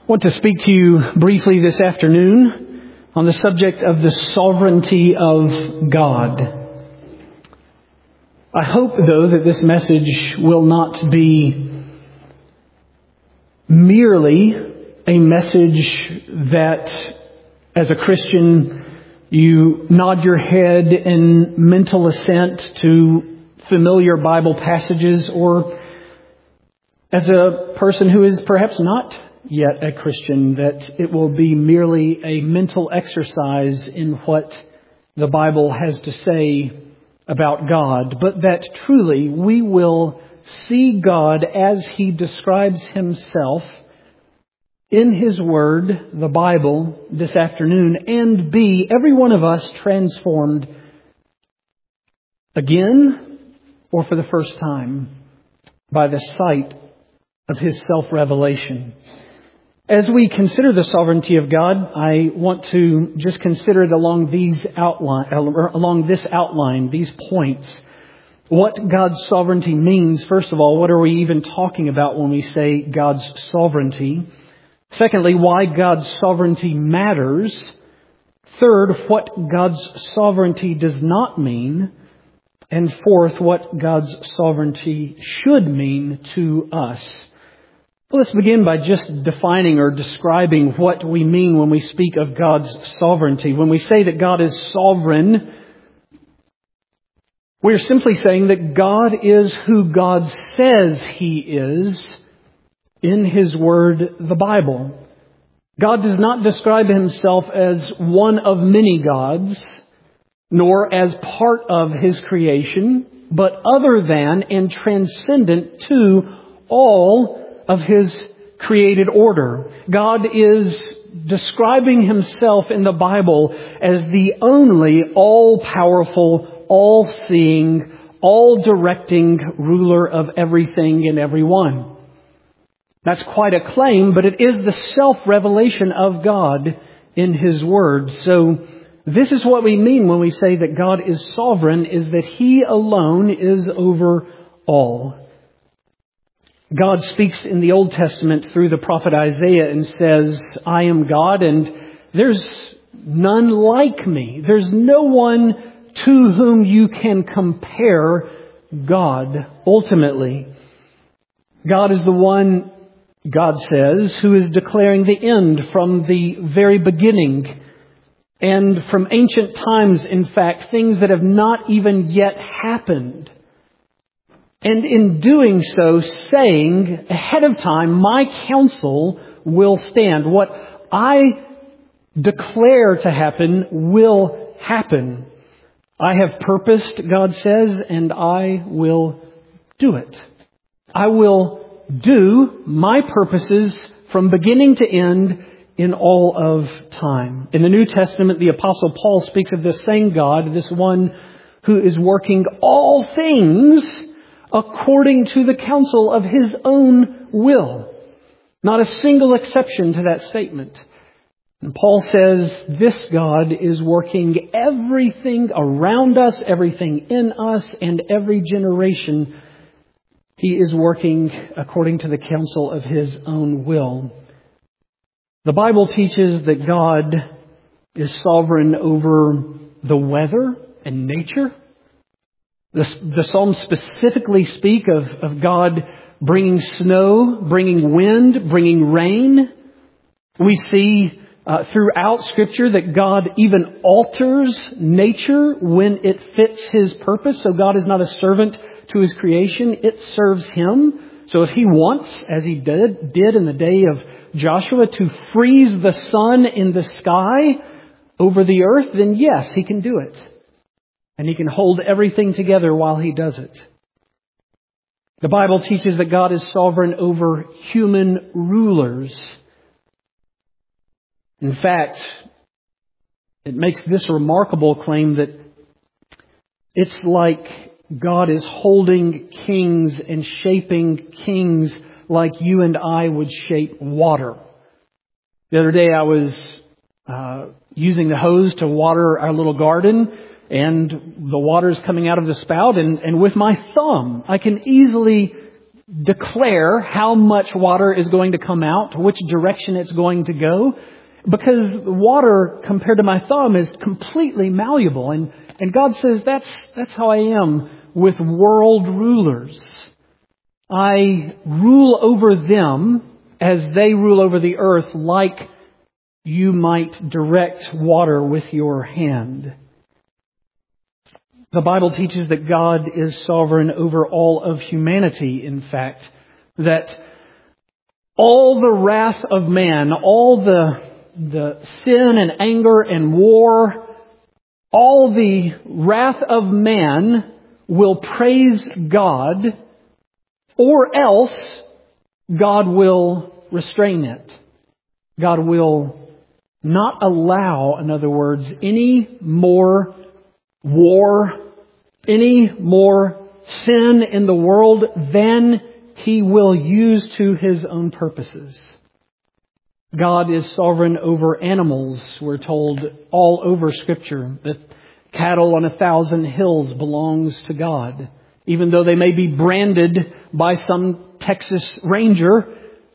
I want to speak to you briefly this afternoon on the subject of the sovereignty of God. I hope, though, that this message will not be merely a message that, as a Christian, you nod your head in mental assent to familiar Bible passages, or as a person who is perhaps not yet a Christian, that it will be merely a mental exercise in what the Bible has to say about God, but that truly we will see God as He describes Himself in His Word, the Bible, this afternoon, and be, every one of us, transformed again or for the first time by the sight of His self-revelation. As we consider the sovereignty of God, I want to just consider it along this outline, these points. What God's sovereignty means. First of all, what are we even talking about when we say God's sovereignty? Secondly, why God's sovereignty matters. Third, what God's sovereignty does not mean. And fourth, what God's sovereignty should mean to us. Let's begin by just defining or describing what we mean when we speak of God's sovereignty. When we say that God is sovereign, we're simply saying that God is who God says He is in His Word, the Bible. God does not describe Himself as one of many gods, nor as part of His creation, but other than and transcendent to all of His created order. God is describing Himself in the Bible as the only all-powerful, all-seeing, all-directing ruler of everything and everyone. That's quite a claim, but it is the self-revelation of God in His Word. So this is what we mean when we say that God is sovereign, is that He alone is over all. God speaks in the Old Testament through the prophet Isaiah and says, I am God and there's none like me. There's no one to whom you can compare God ultimately. God is the one, God says, who is declaring the end from the very beginning. And from ancient times, in fact, things that have not even yet happened. And in doing so, saying ahead of time, my counsel will stand. What I declare to happen will happen. I have purposed, God says, and I will do it. I will do my purposes from beginning to end in all of time. In the New Testament, the Apostle Paul speaks of this same God, this one who is working all things according to the counsel of His own will. Not a single exception to that statement. And Paul says this God is working everything around us, everything in us, and every generation. He is working according to the counsel of His own will. The Bible teaches that God is sovereign over the weather and nature. The Psalms specifically speak of God bringing snow, bringing wind, bringing rain. We see throughout Scripture that God even alters nature when it fits His purpose. So God is not a servant to His creation. It serves Him. So if He wants, as He did in the day of Joshua, to freeze the sun in the sky over the earth, then yes, He can do it. And He can hold everything together while He does it. The Bible teaches that God is sovereign over human rulers. In fact, it makes this remarkable claim that it's like God is holding kings and shaping kings like you and I would shape water. The other day I was using the hose to water our little garden, and the water's coming out of the spout, and with my thumb I can easily declare how much water is going to come out, which direction it's going to go, because water, compared to my thumb, is completely malleable. And God says, that's how I am with world rulers. I rule over them as they rule over the earth, like you might direct water with your hand. The Bible teaches that God is sovereign over all of humanity, in fact. That all the wrath of man, all the sin and anger and war, all the wrath of man will praise God, or else God will restrain it. God will not allow, in other words, any more war, any more sin in the world than He will use to His own purposes. God is sovereign over animals. We're told all over Scripture that cattle on 1,000 hills belongs to God. Even though they may be branded by some Texas Ranger,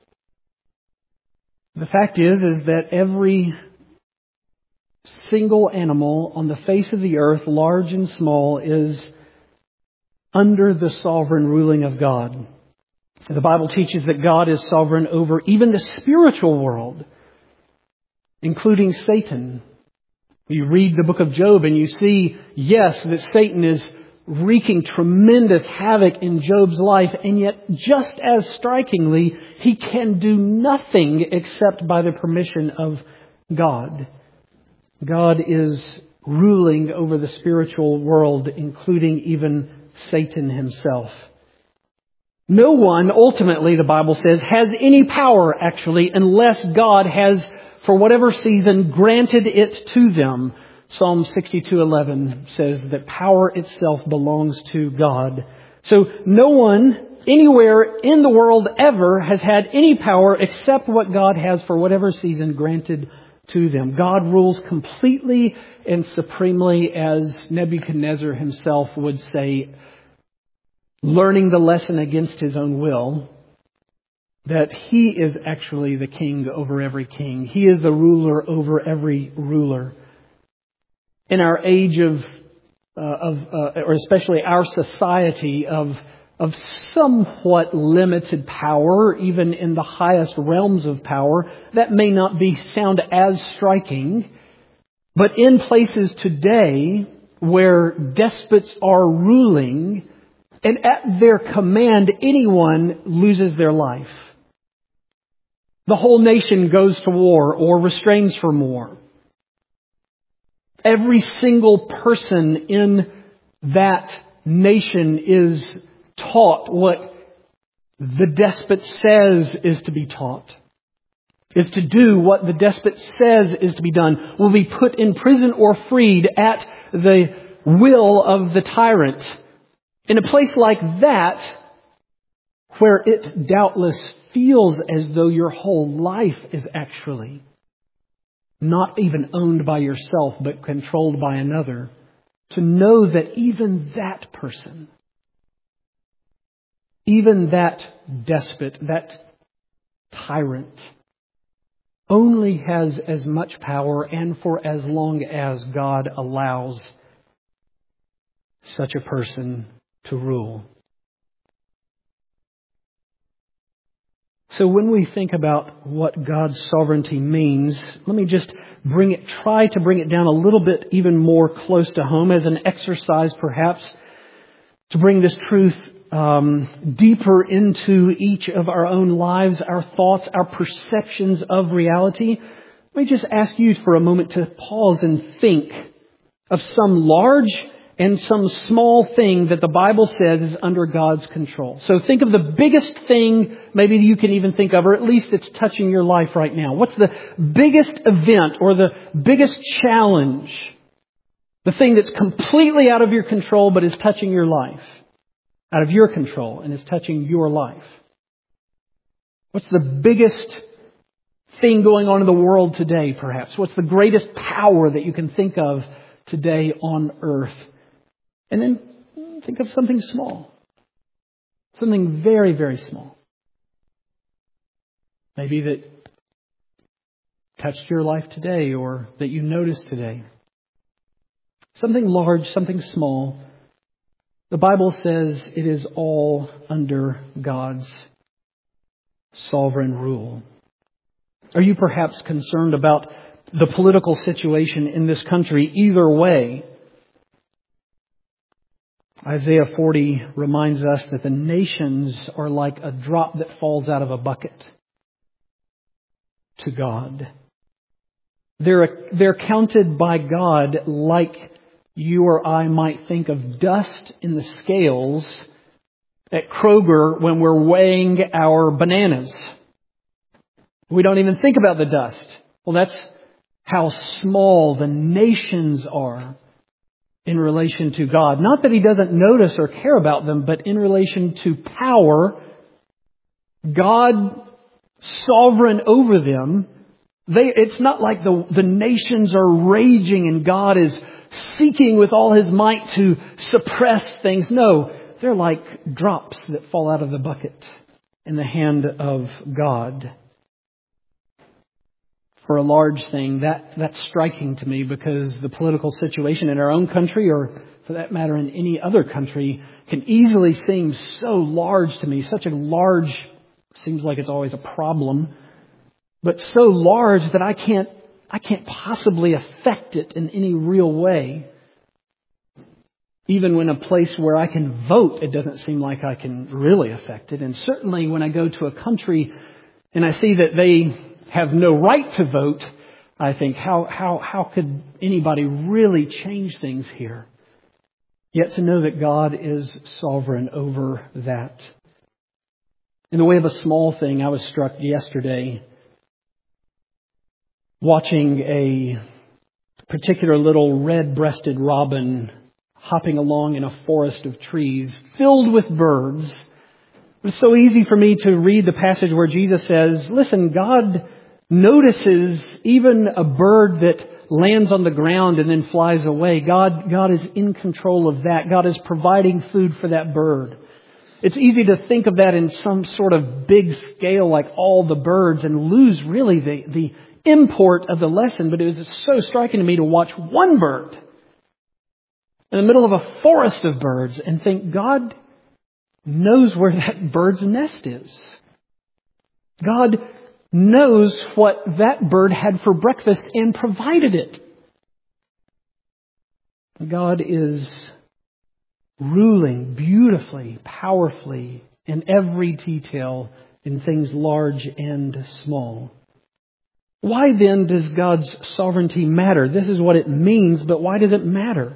the fact is that every single animal on the face of the earth, large and small, is under the sovereign ruling of God. The Bible teaches that God is sovereign over even the spiritual world, including Satan. You read the book of Job and you see, yes, that Satan is wreaking tremendous havoc in Job's life, and yet just as strikingly, he can do nothing except by the permission of God. God is ruling over the spiritual world, including even Satan himself. No one, ultimately, the Bible says, has any power, actually, unless God has, for whatever season, granted it to them. Psalm 62:11 says that power itself belongs to God. So no one anywhere in the world ever has had any power except what God has for whatever season granted to them. God rules completely and supremely, as Nebuchadnezzar himself would say, learning the lesson against his own will, that he is actually the king over every king. He is the ruler over every ruler. In our age or especially our society of somewhat limited power, even in the highest realms of power, that may not sound as striking. But in places today where despots are ruling, and at their command, anyone loses their life. The whole nation goes to war or restrains from war. Every single person in that nation is taught what the despot says is to be taught. Is to do what the despot says is to be done. Will be put in prison or freed at the will of the tyrant. In a place like that, where it doubtless feels as though your whole life is actually not even owned by yourself, but controlled by another, to know that even that person, even that despot, that tyrant, only has as much power and for as long as God allows such a person to rule. So when we think about what God's sovereignty means, let me just try to bring it down a little bit even more close to home as an exercise perhaps to bring this truth deeper into each of our own lives, our thoughts, our perceptions of reality. Let me just ask you for a moment to pause and think of some large and some small thing that the Bible says is under God's control. So think of the biggest thing maybe you can even think of, or at least it's touching your life right now. What's the biggest event or the biggest challenge? The thing that's completely out of your control but is touching your life. Out of your control and is touching your life. What's the biggest thing going on in the world today, perhaps? What's the greatest power that you can think of today on earth? And then think of something small. Something very, very small. Maybe that touched your life today or that you noticed today. Something large, something small. The Bible says it is all under God's sovereign rule. Are you perhaps concerned about the political situation in this country either way? Isaiah 40 reminds us that the nations are like a drop that falls out of a bucket to God. They're counted by God like you or I might think of dust in the scales at Kroger when we're weighing our bananas. We don't even think about the dust. Well, that's how small the nations are in relation to God. Not that He doesn't notice or care about them, but in relation to power, God sovereign over them, it's not like the nations are raging and God is seeking with all His might to suppress things. No, they're like drops that fall out of the bucket in the hand of God. For a large thing, that's striking to me because the political situation in our own country, or for that matter in any other country, can easily seem so large to me. Such a large, seems like it's always a problem, but so large that I can't possibly affect it in any real way. Even when a place where I can vote, it doesn't seem like I can really affect it. And certainly when I go to a country and I see that they have no right to vote, I think, how could anybody really change things here? Yet to know that God is sovereign over that. In the way of a small thing, I was struck yesterday watching a particular little red-breasted robin hopping along in a forest of trees filled with birds. It was so easy for me to read the passage where Jesus says, listen, God notices even a bird that lands on the ground and then flies away. God is in control of that. God is providing food for that bird. It's easy to think of that in some sort of big scale, like all the birds, and lose really the import of the lesson. But it was so striking to me to watch one bird in the middle of a forest of birds and think God knows where that bird's nest is. God knows what that bird had for breakfast and provided it. God is ruling beautifully, powerfully, in every detail in things large and small. Why then does God's sovereignty matter? This is what it means, but why does it matter?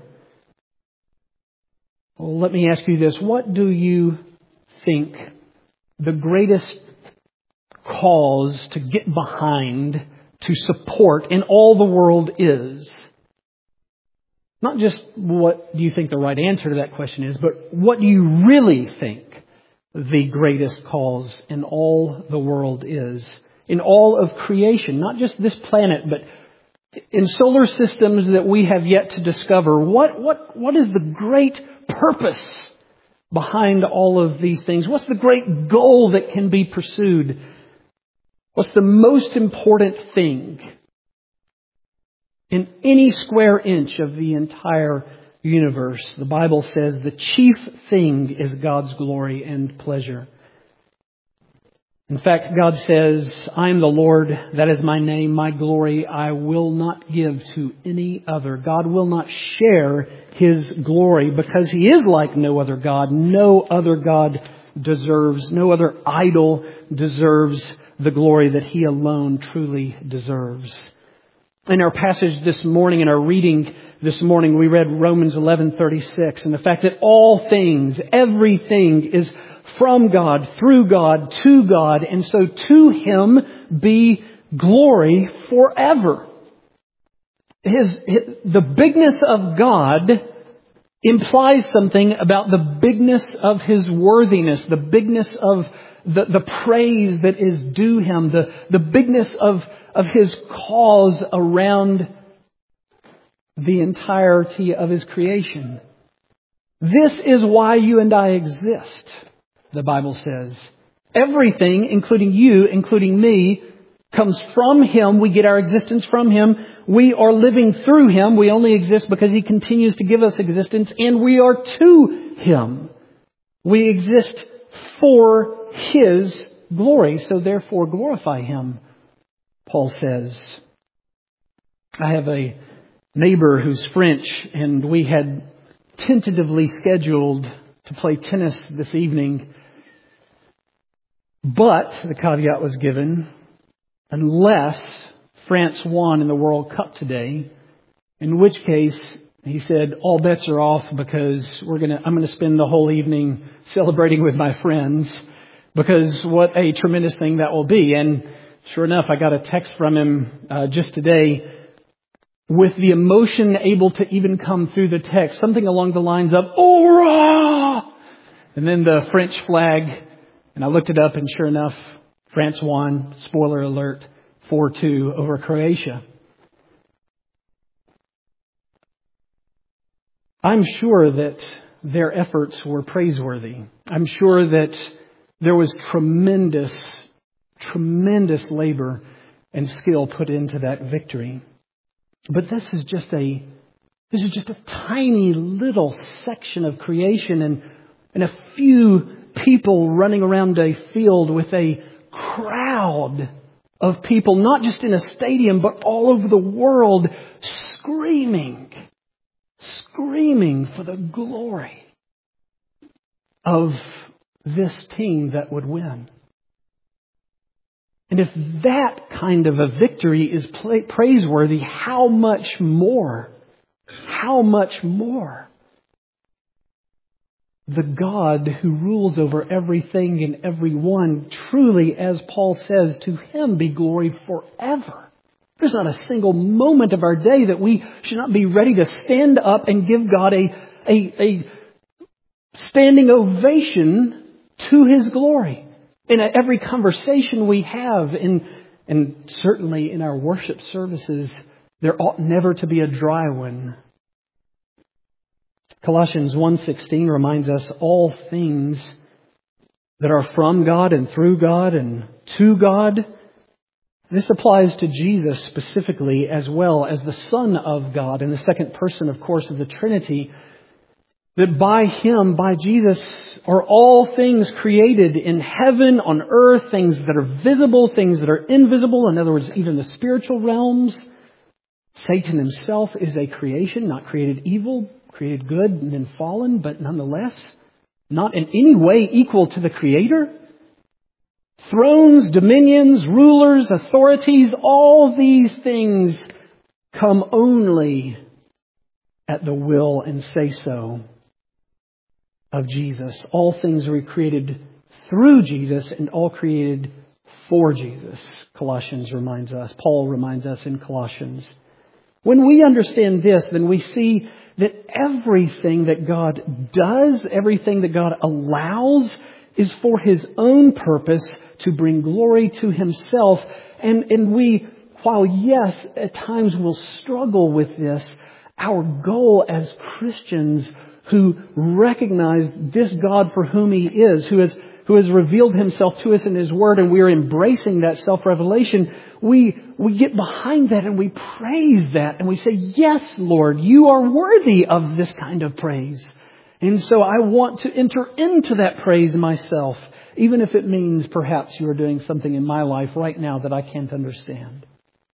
Well, let me ask you this. What do you think the greatest cause to get behind, to support in all the world is? Not just what do you think the right answer to that question is, but what do you really think the greatest cause in all the world is? In all of creation, not just this planet, but in solar systems that we have yet to discover. What is the great purpose behind all of these things? What's the great goal that can be pursued? What's the most important thing in any square inch of the entire universe? The Bible says the chief thing is God's glory and pleasure. In fact, God says, I am the Lord, that is my name, my glory I will not give to any other. God will not share His glory because He is like no other God. No other God deserves, no other idol deserves the glory that He alone truly deserves. In our passage this morning, in our reading this morning, we read Romans 11:36, and the fact that all things, everything is from God, through God, to God, and so to Him be glory forever. The bigness of God implies something about the bigness of His worthiness, the bigness of the praise that is due Him, the bigness of His cause around the entirety of His creation. This is why you and I exist. the Bible says. Everything, including you, including me, comes from Him. We get our existence from Him. We are living through Him. We only exist because He continues to give us existence, and we are to Him. We exist for His glory, so therefore glorify Him, Paul says. I have a neighbor who's French, and we had tentatively scheduled to play tennis this evening. But the caveat was given, unless France won in the World Cup today, in which case he said all bets are off because I'm going to spend the whole evening celebrating with my friends, because what a tremendous thing that will be. And sure enough, I got a text from him just today with the emotion able to even come through the text, something along the lines of "Hurrah!" and then the French flag. And I looked it up, and sure enough, France won, spoiler alert, 4-2 over Croatia. I'm sure that their efforts were praiseworthy. I'm sure that there was tremendous labor and skill put into that victory. But this is just a tiny little section of creation, and a few people running around a field with a crowd of people, not just in a stadium, but all over the world, screaming for the glory of this team that would win. And if that kind of a victory is praiseworthy, how much more the God who rules over everything and everyone, truly, as Paul says, to Him be glory forever. There's not a single moment of our day that we should not be ready to stand up and give God a standing ovation to His glory. In every conversation we have, and certainly in our worship services, there ought never to be a dry one. Colossians 1:16 reminds us all things that are from God and through God and to God. This applies to Jesus specifically, as well as the Son of God and the second person, of course, of the Trinity. That by Him, by Jesus, are all things created in heaven, on earth, things that are visible, things that are invisible. In other words, even the spiritual realms. Satan himself is a creation, not created evil, created good and then fallen, but nonetheless, not in any way equal to the Creator. Thrones, dominions, rulers, authorities, all these things come only at the will and say-so of Jesus. All things were created through Jesus and all created for Jesus. Colossians reminds us, Paul reminds us in Colossians. When we understand this, then we see that everything that God does, everything that God allows, is for His own purpose to bring glory to Himself. And we, while yes, at times we'll struggle with this, our goal as Christians who recognize this God for whom He is, who has revealed Himself to us in His Word, and we are embracing that self-revelation, we get behind that and we praise that and we say, yes, Lord, You are worthy of this kind of praise. And so I want to enter into that praise myself, even if it means perhaps You are doing something in my life right now that I can't understand.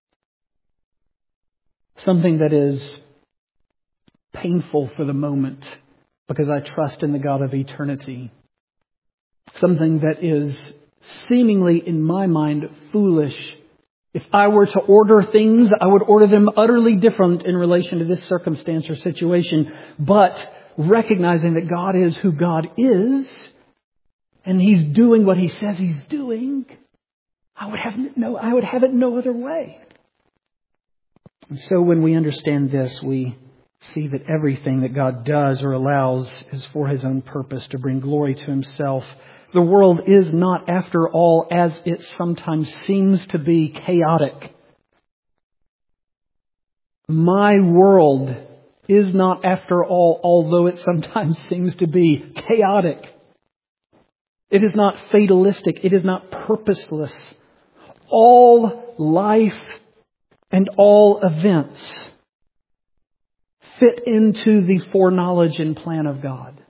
Something that is painful for the moment because I trust in the God of eternity. Something that is seemingly, in my mind, foolish. If I were to order things, I would order them utterly different in relation to this circumstance or situation. But recognizing that God is who God is, and He's doing what He says He's doing, I would have it no other way. And so when we understand this, we see that everything that God does or allows is for His own purpose, to bring glory to Himself. The world is not, after all, as it sometimes seems to be, chaotic. My world is not, after all, although it sometimes seems to be, chaotic. It is not fatalistic. It is not purposeless. All life and all events fit into the foreknowledge and plan of God.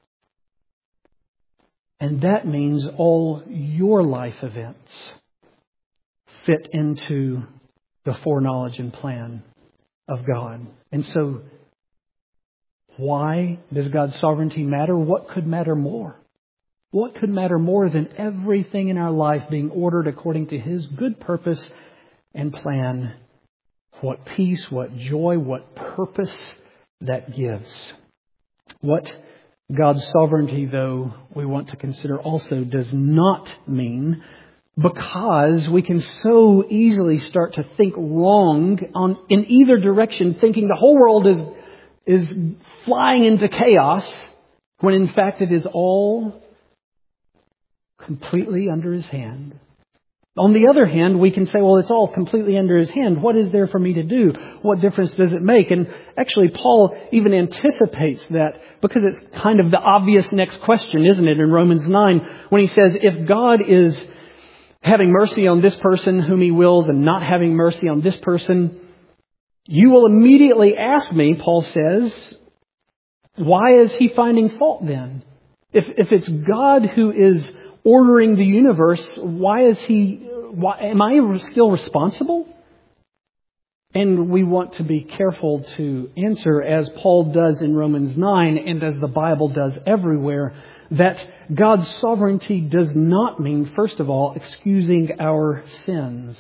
And that means all your life events fit into the foreknowledge and plan of God. And so, why does God's sovereignty matter? What could matter more? What could matter more than everything in our life being ordered according to His good purpose and plan? What peace, what joy, what purpose that gives. What God's sovereignty, though, we want to consider also does not mean, because we can so easily start to think wrong in either direction, thinking the whole world is flying into chaos, when in fact it is all completely under His hand. On the other hand, we can say, well, it's all completely under His hand. What is there for me to do? What difference does it make? And actually, Paul even anticipates that, because it's kind of the obvious next question, isn't it, in Romans 9, when he says, if God is having mercy on this person whom He wills and not having mercy on this person, you will immediately ask me, Paul says, why is He finding fault then? If it's God who is ordering the universe, why am I still responsible? And we want to be careful to answer, as Paul does in Romans 9 and as the Bible does everywhere, that God's sovereignty does not mean, first of all, excusing our sins.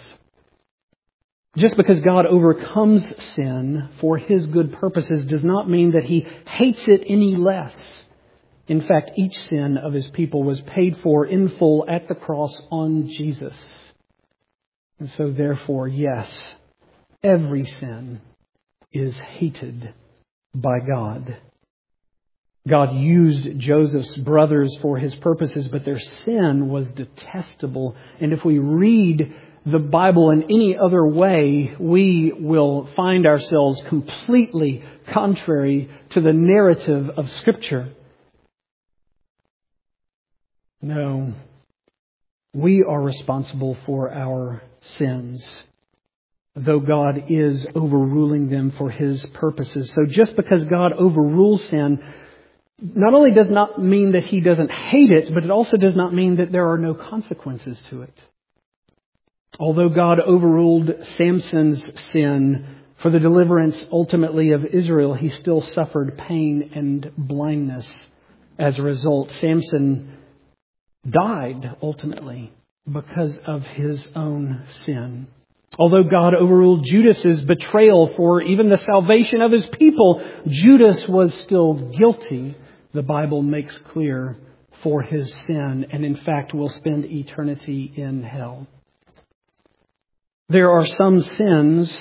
Just because God overcomes sin for His good purposes does not mean that He hates it any less. In fact, each sin of His people was paid for in full at the cross on Jesus. And so therefore, yes, every sin is hated by God. God used Joseph's brothers for His purposes, but their sin was detestable. And if we read the Bible in any other way, we will find ourselves completely contrary to the narrative of Scripture. No, we are responsible for our sins, though God is overruling them for His purposes. So just because God overrules sin, not only does not mean that He doesn't hate it, but it also does not mean that there are no consequences to it. Although God overruled Samson's sin for the deliverance ultimately of Israel, he still suffered pain and blindness as a result. Samson died ultimately because of his own sin. Although God overruled Judas's betrayal for even the salvation of his people, Judas was still guilty, the Bible makes clear, for his sin, and in fact will spend eternity in hell. There are some sins,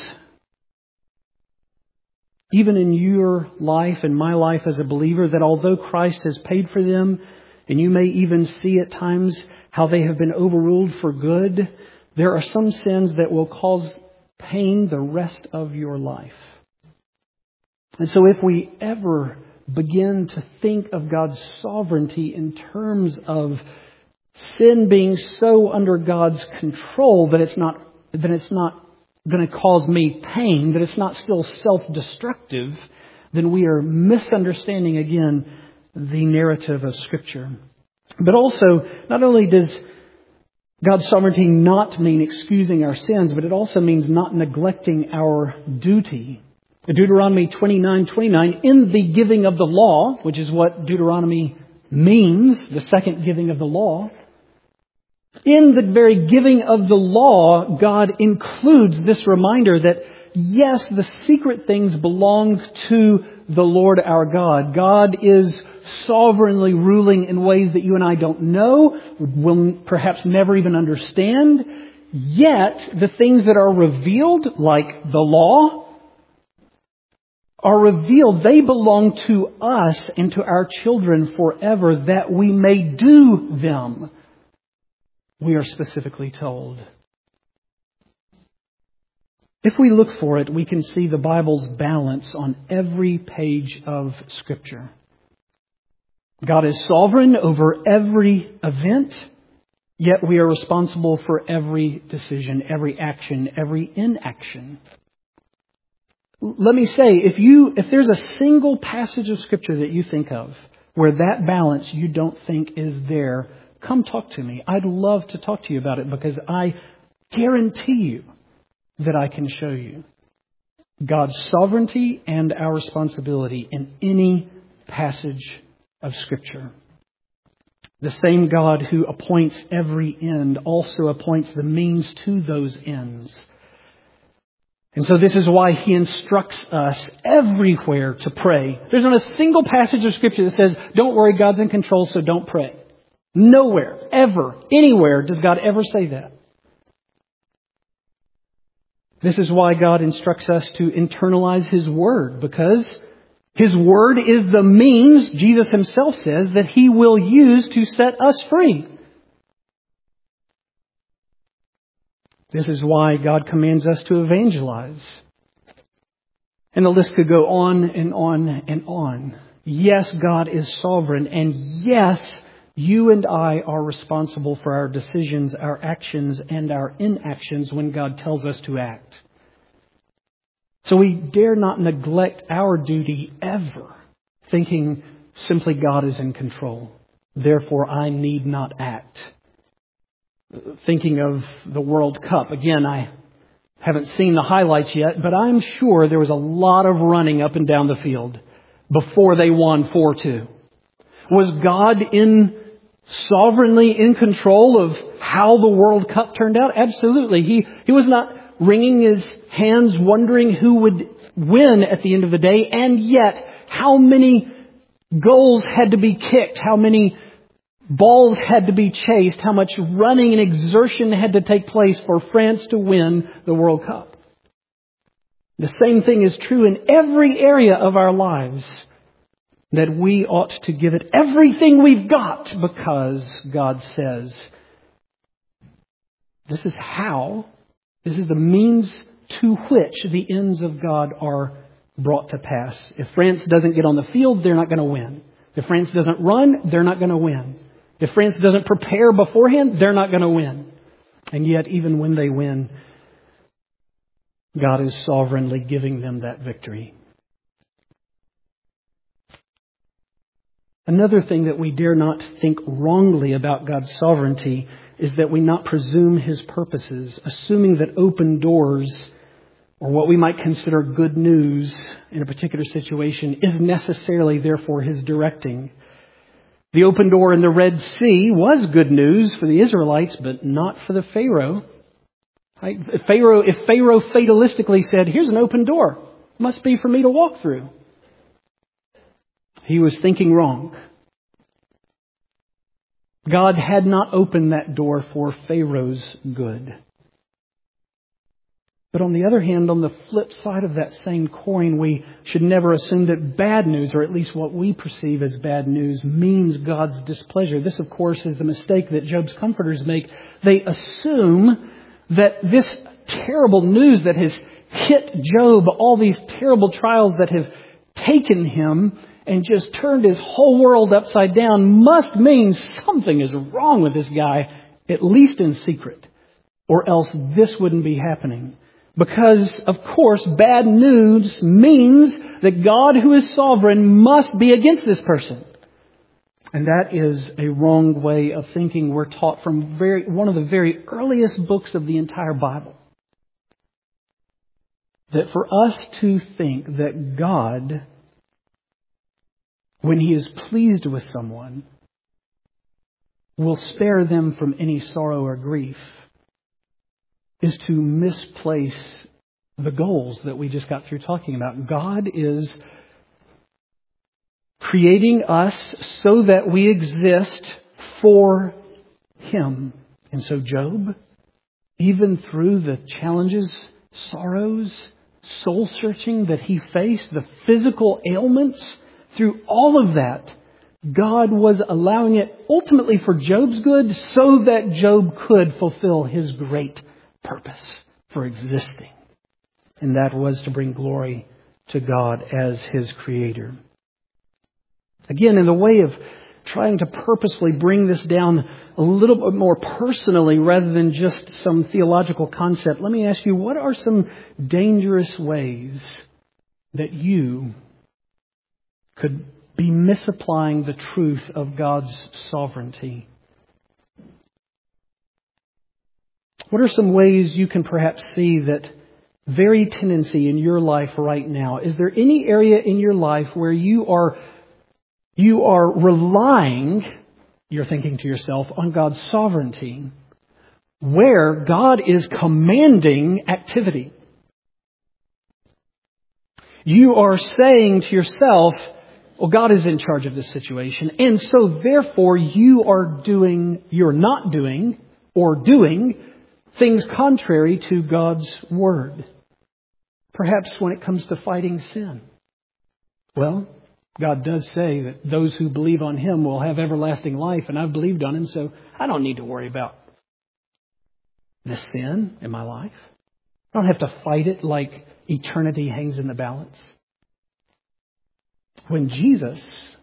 even in your life and my life as a believer, that although Christ has paid for them, and you may even see at times how they have been overruled for good, there are some sins that will cause pain the rest of your life. And so if we ever begin to think of God's sovereignty in terms of sin being so under God's control that it's not going to cause me pain, that it's not still self-destructive, then we are misunderstanding again the narrative of Scripture. But also, not only does God's sovereignty not mean excusing our sins, but it also means not neglecting our duty. Deuteronomy 29:29, in the giving of the law, which is what Deuteronomy means, the second giving of the law, in the very giving of the law, God includes this reminder that, yes, the secret things belong to the Lord our God. God is sovereignly ruling in ways that you and I don't know, will perhaps never even understand. Yet, the things that are revealed, like the law, are revealed. They belong to us and to our children forever, that we may do them, we are specifically told. If we look for it, we can see the Bible's balance on every page of Scripture. God is sovereign over every event, yet we are responsible for every decision, every action, every inaction. Let me say, if there's a single passage of Scripture that you think of where that balance you don't think is there, come talk to me. I'd love to talk to you about it because I guarantee you that I can show you God's sovereignty and our responsibility in any passage of Scripture. The same God who appoints every end also appoints the means to those ends. And so this is why He instructs us everywhere to pray. There's not a single passage of Scripture that says, don't worry, God's in control, so don't pray. Nowhere, ever, anywhere does God ever say that. This is why God instructs us to internalize His Word, because His Word is the means, Jesus Himself says, that He will use to set us free. This is why God commands us to evangelize. And the list could go on and on and on. Yes, God is sovereign. And yes, you and I are responsible for our decisions, our actions, and our inactions when God tells us to act. So we dare not neglect our duty ever, thinking simply God is in control. Therefore, I need not act. Thinking of the World Cup. Again, I haven't seen the highlights yet, but I'm sure there was a lot of running up and down the field before they won 4-2. Was God sovereignly in control of how the World Cup turned out? Absolutely. He was not wringing his hands wondering who would win at the end of the day. And yet, how many goals had to be kicked? How many balls had to be chased? How much running and exertion had to take place for France to win the World Cup? The same thing is true in every area of our lives, that we ought to give it everything we've got because God says, this is the means to which the ends of God are brought to pass. If France doesn't get on the field, they're not going to win. If France doesn't run, they're not going to win. If France doesn't prepare beforehand, they're not going to win. And yet, even when they win, God is sovereignly giving them that victory. Another thing that we dare not think wrongly about God's sovereignty is that we not presume His purposes, assuming that open doors, or what we might consider good news in a particular situation, is necessarily therefore His directing. The open door in the Red Sea was good news for the Israelites, but not for the Pharaoh. If Pharaoh fatalistically said, here's an open door, must be for me to walk through, he was thinking wrong. God had not opened that door for Pharaoh's good. But on the other hand, on the flip side of that same coin, we should never assume that bad news, or at least what we perceive as bad news, means God's displeasure. This, of course, is the mistake that Job's comforters make. They assume that this terrible news that has hit Job, all these terrible trials that have taken him and just turned his whole world upside down, must mean something is wrong with this guy, at least in secret, or else this wouldn't be happening. Because, of course, bad news means that God, who is sovereign, must be against this person. And that is a wrong way of thinking. We're taught from one of the very earliest books of the entire Bible, that for us to think that God, when He is pleased with someone, will spare them from any sorrow or grief, is to misplace the goals that we just got through talking about. God is creating us so that we exist for Him. And so Job, even through the challenges, sorrows, soul-searching that he faced, the physical ailments, through all of that, God was allowing it ultimately for Job's good so that Job could fulfill his great purpose for existing. And that was to bring glory to God as His Creator. Again, in the way of trying to purposefully bring this down a little bit more personally rather than just some theological concept, let me ask you, what are some dangerous ways that you could be misapplying the truth of God's sovereignty? What are some ways you can perhaps see that very tendency in your life right now? Is there any area in your life where you are relying, you're thinking to yourself, on God's sovereignty, where God is commanding activity? You are saying to yourself, well, God is in charge of this situation, and so therefore you're not doing or doing things contrary to God's Word. Perhaps when it comes to fighting sin. Well, God does say that those who believe on Him will have everlasting life, and I've believed on Him, so I don't need to worry about the sin in my life. I don't have to fight it like eternity hangs in the balance. When Jesus,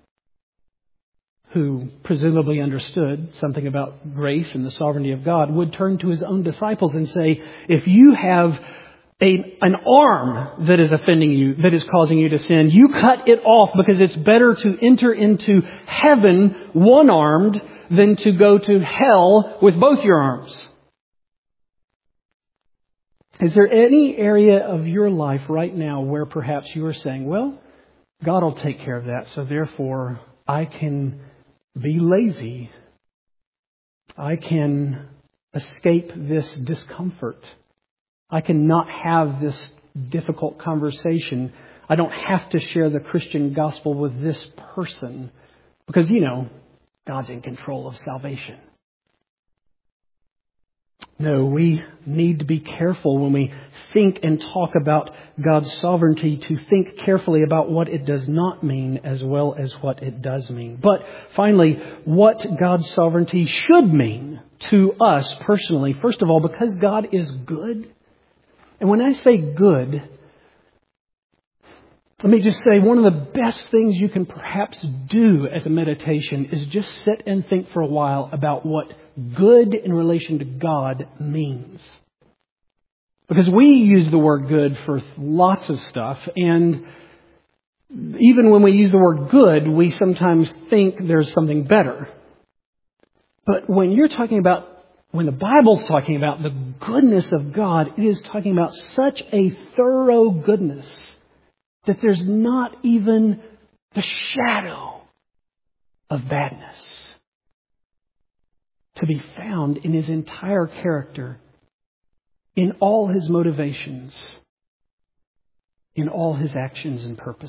who presumably understood something about grace and the sovereignty of God, would turn to His own disciples and say, if you have an arm that is offending you, that is causing you to sin, you cut it off, because it's better to enter into heaven one-armed than to go to hell with both your arms. Is there any area of your life right now where perhaps you are saying, well, God will take care of that, so therefore I can be lazy. I can escape this discomfort. I can not have this difficult conversation. I don't have to share the Christian gospel with this person because, God's in control of salvation. No, we need to be careful when we think and talk about God's sovereignty to think carefully about what it does not mean as well as what it does mean. But finally, what God's sovereignty should mean to us personally. First of all, because God is good. And when I say good, let me just say one of the best things you can perhaps do as a meditation is just sit and think for a while about what good in relation to God means. Because we use the word good for lots of stuff, and even when we use the word good, we sometimes think there's something better. But when the Bible's talking about the goodness of God, it is talking about such a thorough goodness that there's not even the shadow of badness to be found in His entire character, in all His motivations, in all His actions and purposes.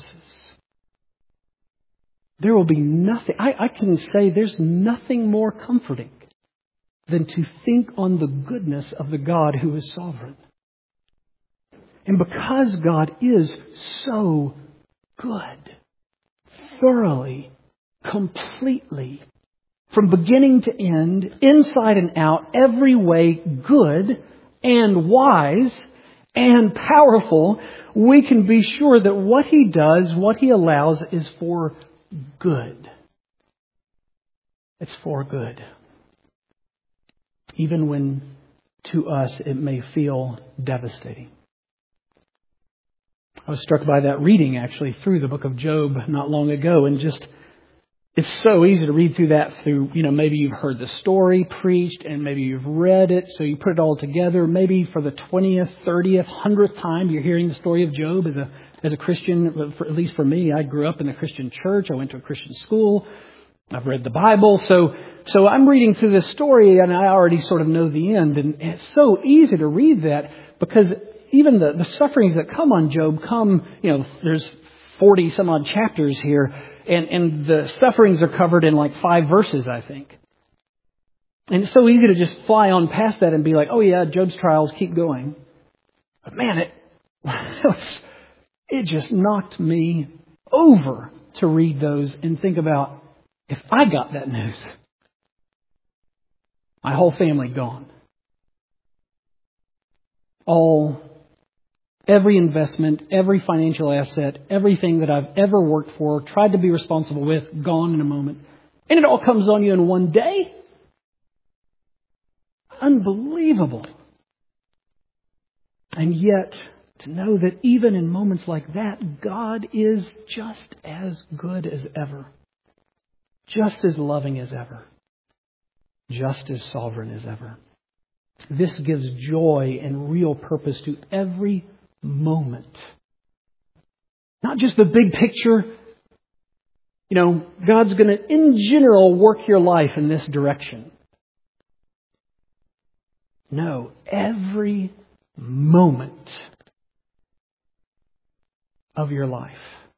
There will be nothing, I can say there's nothing more comforting than to think on the goodness of the God who is sovereign. And because God is so good, thoroughly, completely, from beginning to end, inside and out, every way good and wise and powerful, we can be sure that what He does, what He allows, is for good. It's for good. Even when to us it may feel devastating. I was struck by that reading actually through the book of Job not long ago, and it's so easy to read through that through, maybe you've heard the story preached and maybe you've read it, so you put it all together. Maybe for the 20th, 30th, 100th time you're hearing the story of Job as a Christian. At least for me, I grew up in a Christian church. I went to a Christian school. I've read the Bible. So I'm reading through this story and I already sort of know the end. And it's so easy to read that because even the sufferings that come on Job there's 40 some odd chapters here, and the sufferings are covered in like 5 verses, I think. And it's so easy to just fly on past that and be like, oh yeah, Job's trials keep going. But man, it just knocked me over to read those and think about, if I got that news, my whole family gone. Every investment, every financial asset, everything that I've ever worked for, tried to be responsible with, gone in a moment. And it all comes on you in one day. Unbelievable. And yet, to know that even in moments like that, God is just as good as ever. Just as loving as ever. Just as sovereign as ever. This gives joy and real purpose to every moment. Not just the big picture. God's going to, in general, work your life in this direction. No, every moment of your life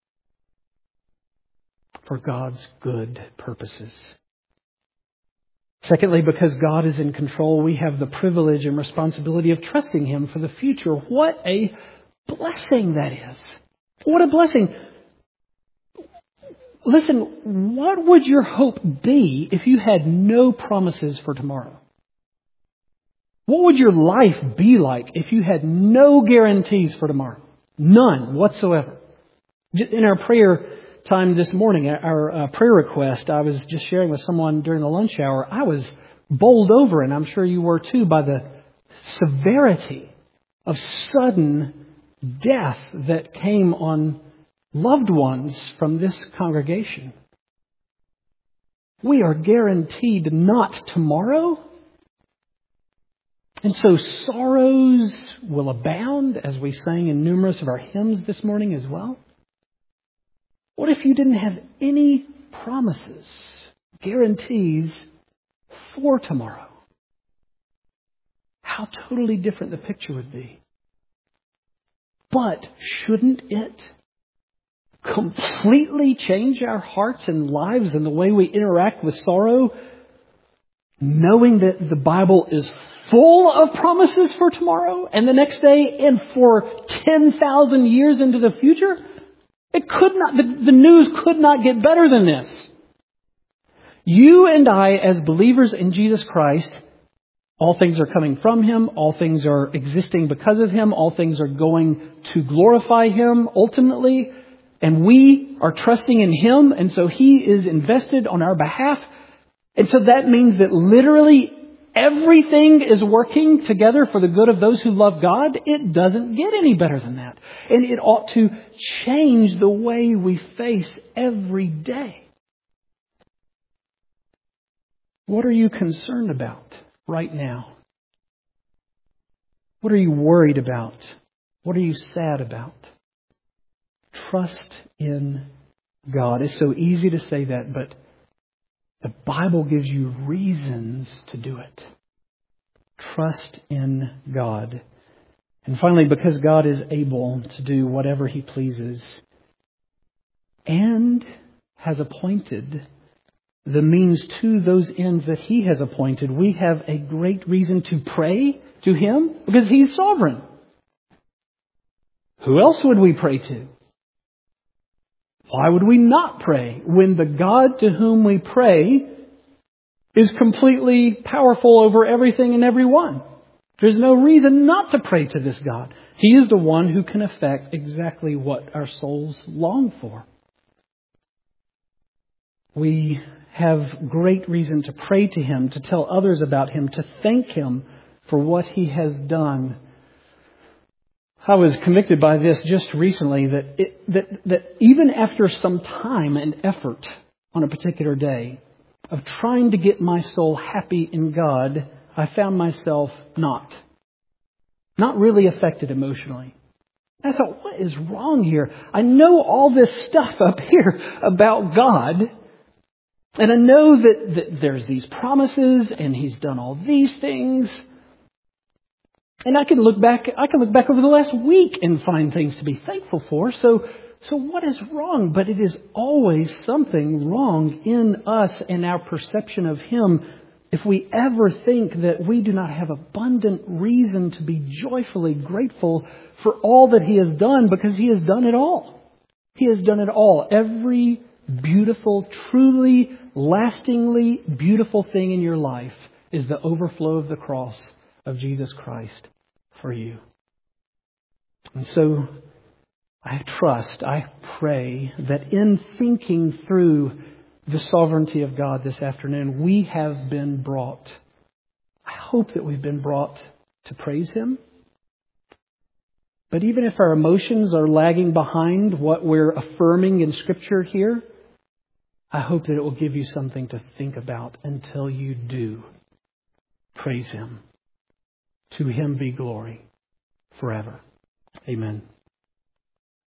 for God's good purposes. Secondly, because God is in control, we have the privilege and responsibility of trusting Him for the future. What a blessing that is. What a blessing. Listen, what would your hope be if you had no promises for tomorrow? What would your life be like if you had no guarantees for tomorrow? None whatsoever. In our prayer time this morning, our prayer request, I was just sharing with someone during the lunch hour. I was bowled over, and I'm sure you were too, by the severity of sudden death that came on loved ones from this congregation. We are guaranteed not tomorrow. And so sorrows will abound, as we sang in numerous of our hymns this morning as well. What if you didn't have any promises, guarantees for tomorrow? How totally different the picture would be. But shouldn't it completely change our hearts and lives and the way we interact with sorrow, knowing that the Bible is full of promises for tomorrow and the next day and for 10,000 years into the future? It could not, the news could not get better than this. You and I, as believers in Jesus Christ, all things are coming from Him, all things are existing because of Him, all things are going to glorify Him ultimately, and we are trusting in Him, and so He is invested on our behalf. And so that means that literally everything is working together for the good of those who love God. It doesn't get any better than that. And it ought to change the way we face every day. What are you concerned about right now? What are you worried about? What are you sad about? Trust in God. It's so easy to say that, but the Bible gives you reasons to do it. Trust in God. And finally, because God is able to do whatever He pleases and has appointed the means to those ends that He has appointed, we have a great reason to pray to Him because He's sovereign. Who else would we pray to? Why would we not pray when the God to whom we pray is completely powerful over everything and everyone? There's no reason not to pray to this God. He is the one who can effect exactly what our souls long for. We have great reason to pray to Him, to tell others about Him, to thank Him for what He has done. I was convicted by this just recently that even after some time and effort on a particular day of trying to get my soul happy in God, I found myself not really affected emotionally. I thought, what is wrong here? I know all this stuff up here about God, and I know that there's these promises and He's done all these things. And I can look back over the last week and find things to be thankful for. So what is wrong? But it is always something wrong in us and our perception of Him if we ever think that we do not have abundant reason to be joyfully grateful for all that He has done, because He has done it all. He has done it all. Every beautiful, truly, lastingly beautiful thing in your life is the overflow of the cross of Jesus Christ for you. And so I pray that in thinking through the sovereignty of God this afternoon. We have been brought, I hope that we've been brought to praise Him. But even if our emotions are lagging behind what we're affirming in Scripture here, I hope that it will give you something to think about until you do praise Him. To Him be glory forever. Amen.